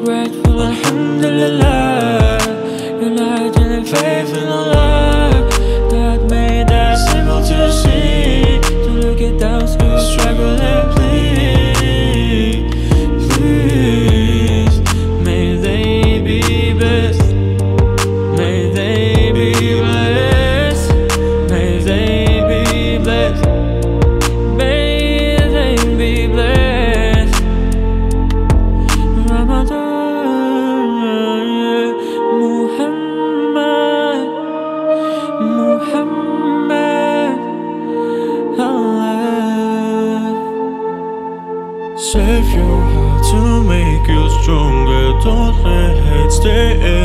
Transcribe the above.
grateful, alhamdulillah. United faith in Allah. God made that simple to see. To look at those who struggle and plead. Please, may they be blessed. May they be blessed. May they be blessed. May they be blessed. Ramadan, Muhammad, Muhammad, Allah. Save your heart to make you stronger. Don't let hate stay